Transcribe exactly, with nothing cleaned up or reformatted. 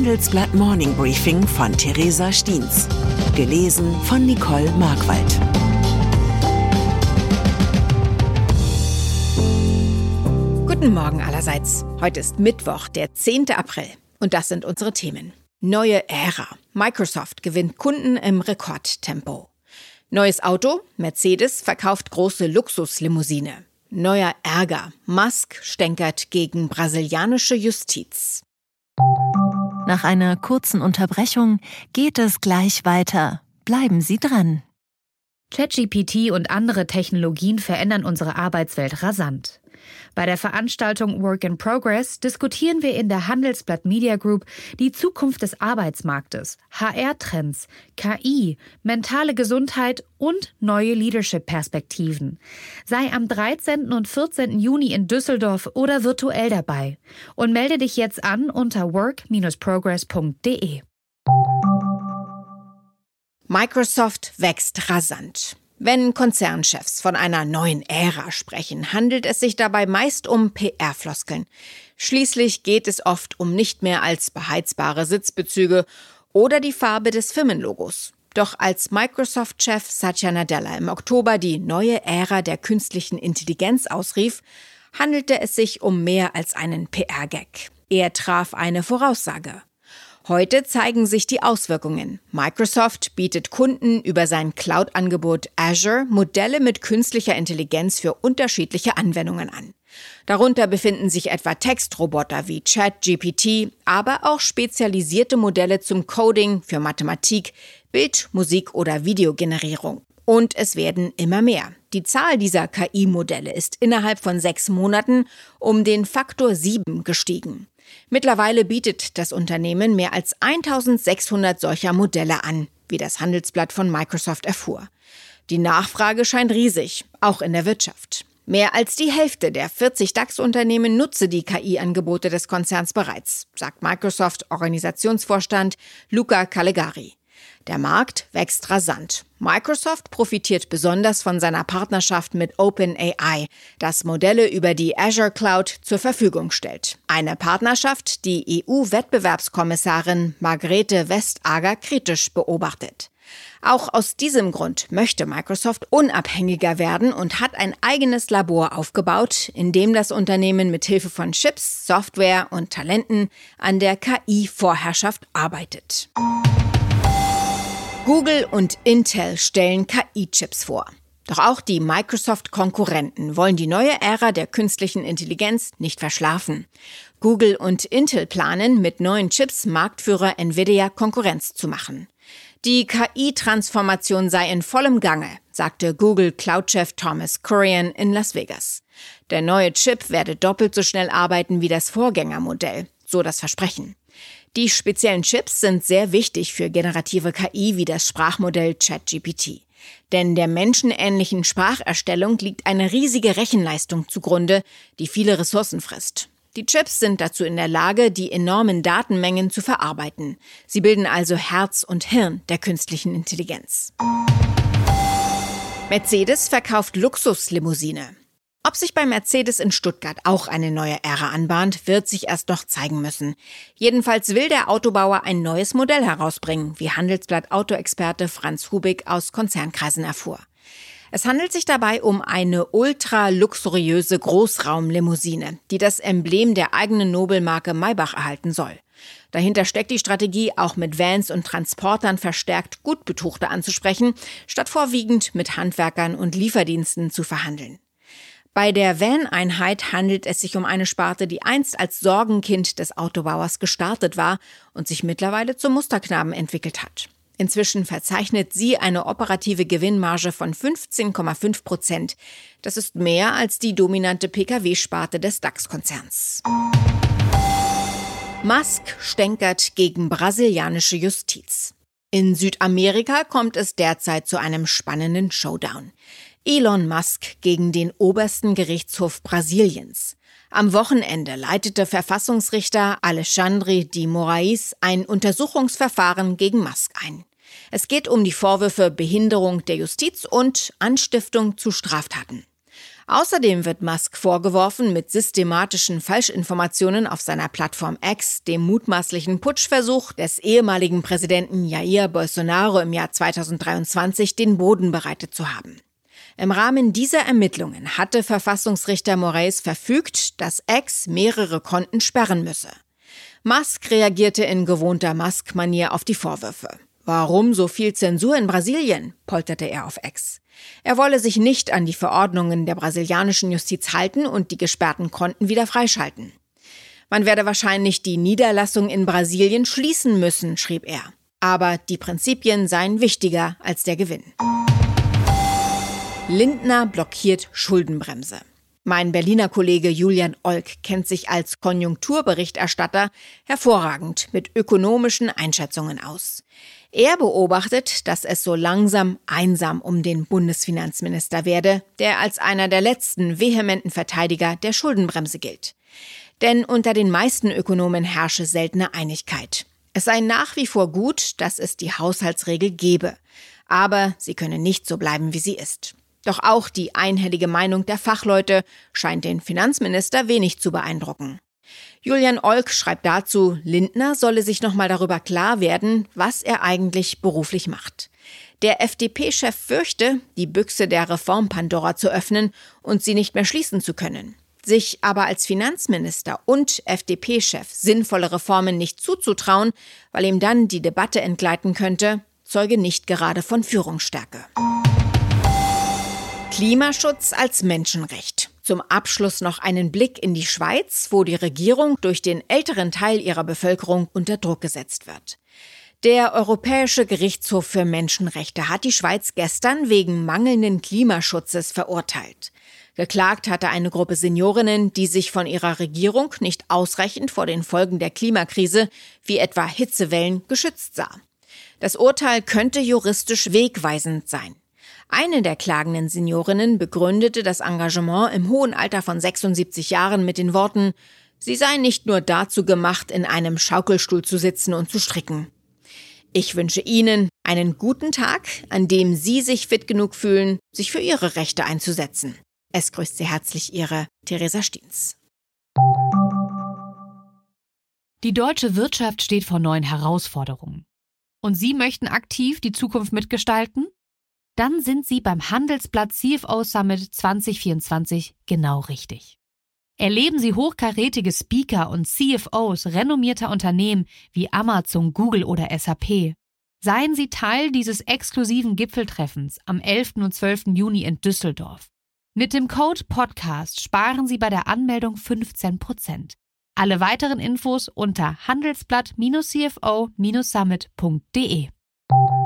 Handelsblatt Morning Briefing von Theresa Stiens. Gelesen von Nicole Markwald. Guten Morgen allerseits. Heute ist Mittwoch, der zehnte April. Und das sind unsere Themen. Neue Ära. Microsoft gewinnt Kunden im Rekordtempo. Neues Auto. Mercedes verkauft große Luxuslimousine. Neuer Ärger. Musk stänkert gegen brasilianische Justiz. Nach einer kurzen Unterbrechung geht es gleich weiter. Bleiben Sie dran. ChatGPT und andere Technologien verändern unsere Arbeitswelt rasant. Bei der Veranstaltung Work in Progress diskutieren wir in der Handelsblatt Media Group die Zukunft des Arbeitsmarktes, H R-Trends, K I, mentale Gesundheit und neue Leadership-Perspektiven. Sei am dreizehnten und vierzehnten Juni in Düsseldorf oder virtuell dabei und melde dich jetzt an unter work dash progress punkt de. Microsoft wächst rasant. Wenn Konzernchefs von einer neuen Ära sprechen, handelt es sich dabei meist um P R-Floskeln. Schließlich geht es oft um nicht mehr als beheizbare Sitzbezüge oder die Farbe des Firmenlogos. Doch als Microsoft-Chef Satya Nadella im Oktober die neue Ära der künstlichen Intelligenz ausrief, handelte es sich um mehr als einen P R-Gag. Er traf eine Voraussage. Heute zeigen sich die Auswirkungen. Microsoft bietet Kunden über sein Cloud-Angebot Azure Modelle mit künstlicher Intelligenz für unterschiedliche Anwendungen an. Darunter befinden sich etwa Textroboter wie ChatGPT, aber auch spezialisierte Modelle zum Coding für Mathematik, Bild-, Musik- oder Videogenerierung. Und es werden immer mehr. Die Zahl dieser K I-Modelle ist innerhalb von sechs Monaten um den Faktor sieben gestiegen. Mittlerweile bietet das Unternehmen mehr als eintausendsechshundert solcher Modelle an, wie das Handelsblatt von Microsoft erfuhr. Die Nachfrage scheint riesig, auch in der Wirtschaft. Mehr als die Hälfte der vierzig DAX-Unternehmen nutze die K I-Angebote des Konzerns bereits, sagt Microsoft-Organisationsvorstand Luca Calegari. Der Markt wächst rasant. Microsoft profitiert besonders von seiner Partnerschaft mit OpenAI, das Modelle über die Azure Cloud zur Verfügung stellt. Eine Partnerschaft, die E U-Wettbewerbskommissarin Margrethe Vestager kritisch beobachtet. Auch aus diesem Grund möchte Microsoft unabhängiger werden und hat ein eigenes Labor aufgebaut, in dem das Unternehmen mit Hilfe von Chips, Software und Talenten an der K I-Vorherrschaft arbeitet. Google und Intel stellen K I-Chips vor. Doch auch die Microsoft-Konkurrenten wollen die neue Ära der künstlichen Intelligenz nicht verschlafen. Google und Intel planen, mit neuen Chips Marktführer Nvidia Konkurrenz zu machen. Die K I-Transformation sei in vollem Gange, sagte Google-Cloud-Chef Thomas Kurian in Las Vegas. Der neue Chip werde doppelt so schnell arbeiten wie das Vorgängermodell, so das Versprechen. Die speziellen Chips sind sehr wichtig für generative K I wie das Sprachmodell ChatGPT. Denn der menschenähnlichen Spracherstellung liegt eine riesige Rechenleistung zugrunde, die viele Ressourcen frisst. Die Chips sind dazu in der Lage, die enormen Datenmengen zu verarbeiten. Sie bilden also Herz und Hirn der künstlichen Intelligenz. Mercedes verkauft Luxuslimousine. Ob sich bei Mercedes in Stuttgart auch eine neue Ära anbahnt, wird sich erst noch zeigen müssen. Jedenfalls will der Autobauer ein neues Modell herausbringen, wie Handelsblatt Autoexperte Franz Hubig aus Konzernkreisen erfuhr. Es handelt sich dabei um eine ultra-luxuriöse Großraumlimousine, die das Emblem der eigenen Nobelmarke Maybach erhalten soll. Dahinter steckt die Strategie, auch mit Vans und Transportern verstärkt Gutbetuchte anzusprechen, statt vorwiegend mit Handwerkern und Lieferdiensten zu verhandeln. Bei der Van-Einheit handelt es sich um eine Sparte, die einst als Sorgenkind des Autobauers gestartet war und sich mittlerweile zum Musterknaben entwickelt hat. Inzwischen verzeichnet sie eine operative Gewinnmarge von fünfzehn Komma fünf Prozent. Das ist mehr als die dominante P K W-Sparte des DAX-Konzerns. Musk stänkert gegen brasilianische Justiz. In Südamerika kommt es derzeit zu einem spannenden Showdown. Elon Musk gegen den obersten Gerichtshof Brasiliens. Am Wochenende leitete Verfassungsrichter Alexandre de Moraes ein Untersuchungsverfahren gegen Musk ein. Es geht um die Vorwürfe Behinderung der Justiz und Anstiftung zu Straftaten. Außerdem wird Musk vorgeworfen, mit systematischen Falschinformationen auf seiner Plattform X dem mutmaßlichen Putschversuch des ehemaligen Präsidenten Jair Bolsonaro im Jahr zweitausenddreiundzwanzig den Boden bereitet zu haben. Im Rahmen dieser Ermittlungen hatte Verfassungsrichter Moraes verfügt, dass X mehrere Konten sperren müsse. Musk reagierte in gewohnter Musk-Manier auf die Vorwürfe. Warum so viel Zensur in Brasilien?, polterte er auf X. Er wolle sich nicht an die Verordnungen der brasilianischen Justiz halten und die gesperrten Konten wieder freischalten. Man werde wahrscheinlich die Niederlassung in Brasilien schließen müssen, schrieb er. Aber die Prinzipien seien wichtiger als der Gewinn. Lindner blockiert Schuldenbremse. Mein Berliner Kollege Julian Olk kennt sich als Konjunkturberichterstatter hervorragend mit ökonomischen Einschätzungen aus. Er beobachtet, dass es so langsam einsam um den Bundesfinanzminister werde, der als einer der letzten vehementen Verteidiger der Schuldenbremse gilt. Denn unter den meisten Ökonomen herrsche seltene Einigkeit. Es sei nach wie vor gut, dass es die Haushaltsregel gebe. Aber sie könne nicht so bleiben, wie sie ist. Doch auch die einhellige Meinung der Fachleute scheint den Finanzminister wenig zu beeindrucken. Julian Olk schreibt dazu, Lindner solle sich nochmal darüber klar werden, was er eigentlich beruflich macht. Der F D P-Chef fürchte, die Büchse der Reform Pandora zu öffnen und sie nicht mehr schließen zu können. Sich aber als Finanzminister und F D P-Chef sinnvolle Reformen nicht zuzutrauen, weil ihm dann die Debatte entgleiten könnte, zeuge nicht gerade von Führungsstärke. Klimaschutz als Menschenrecht. Zum Abschluss noch einen Blick in die Schweiz, wo die Regierung durch den älteren Teil ihrer Bevölkerung unter Druck gesetzt wird. Der Europäische Gerichtshof für Menschenrechte hat die Schweiz gestern wegen mangelnden Klimaschutzes verurteilt. Geklagt hatte eine Gruppe Seniorinnen, die sich von ihrer Regierung nicht ausreichend vor den Folgen der Klimakrise, wie etwa Hitzewellen, geschützt sah. Das Urteil könnte juristisch wegweisend sein. Eine der klagenden Seniorinnen begründete das Engagement im hohen Alter von sechsundsiebzig Jahren mit den Worten, sie sei nicht nur dazu gemacht, in einem Schaukelstuhl zu sitzen und zu stricken. Ich wünsche Ihnen einen guten Tag, an dem Sie sich fit genug fühlen, sich für Ihre Rechte einzusetzen. Es grüßt Sie herzlich Ihre Theresa Stiens. Die deutsche Wirtschaft steht vor neuen Herausforderungen. Und Sie möchten aktiv die Zukunft mitgestalten? Dann sind Sie beim Handelsblatt C F O Summit zwanzig vierundzwanzig genau richtig. Erleben Sie hochkarätige Speaker und C F Os renommierter Unternehmen wie Amazon, Google oder S A P. Seien Sie Teil dieses exklusiven Gipfeltreffens am elften und zwölften Juni in Düsseldorf. Mit dem Code Podcast sparen Sie bei der Anmeldung fünfzehn Prozent. Alle weiteren Infos unter handelsblatt Bindestrich c f o Bindestrich summit punkt de.